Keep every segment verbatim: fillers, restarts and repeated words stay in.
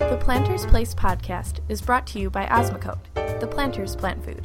The Planter's Place podcast is brought to you by Osmocote, the Planter's Plant Food.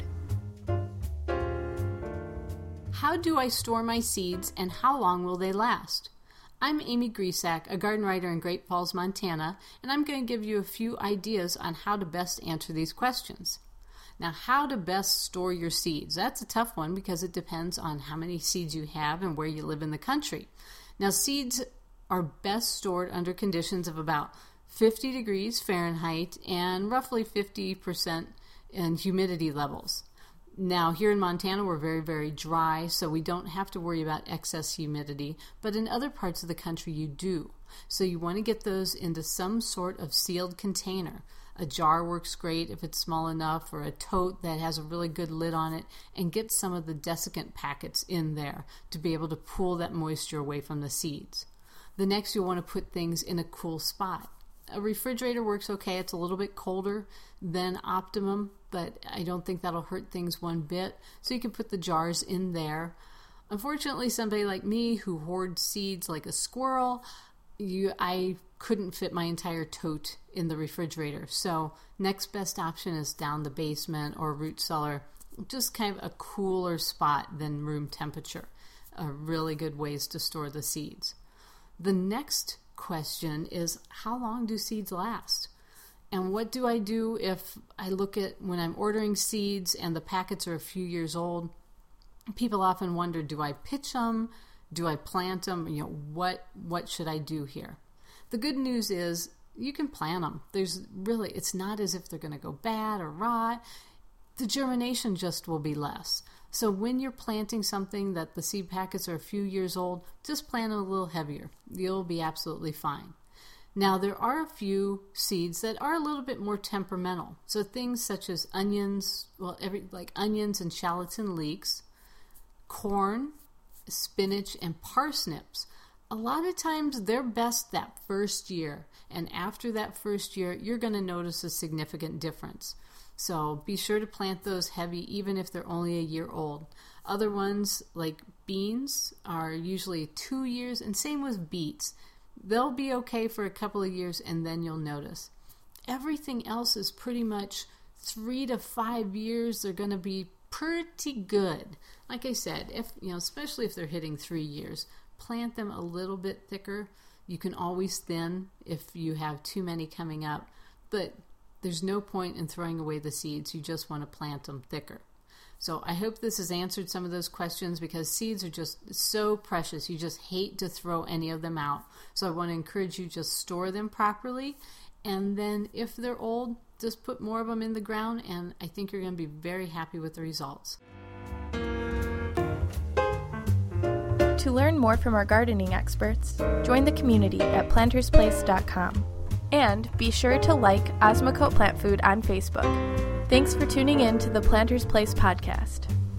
How do I store my seeds and how long will they last? I'm Amy Grisak, a garden writer in Great Falls, Montana, and I'm going to give you a few ideas on how to best answer these questions. Now, how to best store your seeds? That's a tough one because it depends on how many seeds you have and where you live in the country. Now, seeds are best stored under conditions of about fifty degrees Fahrenheit and roughly fifty percent in humidity levels. Now, here in Montana, we're very, very dry, so we don't have to worry about excess humidity, but in other parts of the country, you do. So you want to get those into some sort of sealed container. A jar works great if it's small enough, or a tote that has a really good lid on it, and get some of the desiccant packets in there to be able to pull that moisture away from the seeds. The next, you'll want to put things in a cool spot. A refrigerator works okay. It's a little bit colder than optimum, but I don't think that'll hurt things one bit. So you can put the jars in there. Unfortunately, somebody like me who hoards seeds like a squirrel, you, I couldn't fit my entire tote in the refrigerator. So next best option is down the basement or root cellar, just kind of a cooler spot than room temperature. Uh, really good ways to store the seeds. The next question is, how long do seeds last? And what do I do if I look at when I'm ordering seeds and the packets are a few years old? People often wonder, do I pitch them? Do I plant them? You know, what what should I do here? The good news is you can plant them. There's really, it's not as if they're going to go bad or rot. The germination just will be less. So when you're planting something that the seed packets are a few years old, just plant it a little heavier. You'll be absolutely fine. Now, there are a few seeds that are a little bit more temperamental. So things such as onions, well, every like onions and shallots and leeks, corn, spinach, and parsnips. A lot of times they're best that first year. And after that first year, you're going to notice a significant difference. So be sure to plant those heavy even if they're only a year old. Other ones like beans are usually two years, and same with beets. They'll be okay for a couple of years and then you'll notice. Everything else is pretty much three to five years. They're going to be pretty good. Like I said, if you know, especially if they're hitting three years, plant them a little bit thicker. You can always thin if you have too many coming up, but there's no point in throwing away the seeds. You just want to plant them thicker. So I hope this has answered some of those questions because seeds are just so precious. You just hate to throw any of them out. So I want to encourage you to just store them properly. And then if they're old, just put more of them in the ground. And I think you're going to be very happy with the results. To learn more from our gardening experts, join the community at planters place dot com. And be sure to like Osmocote Plant Food on Facebook. Thanks for tuning in to the Planter's Place podcast.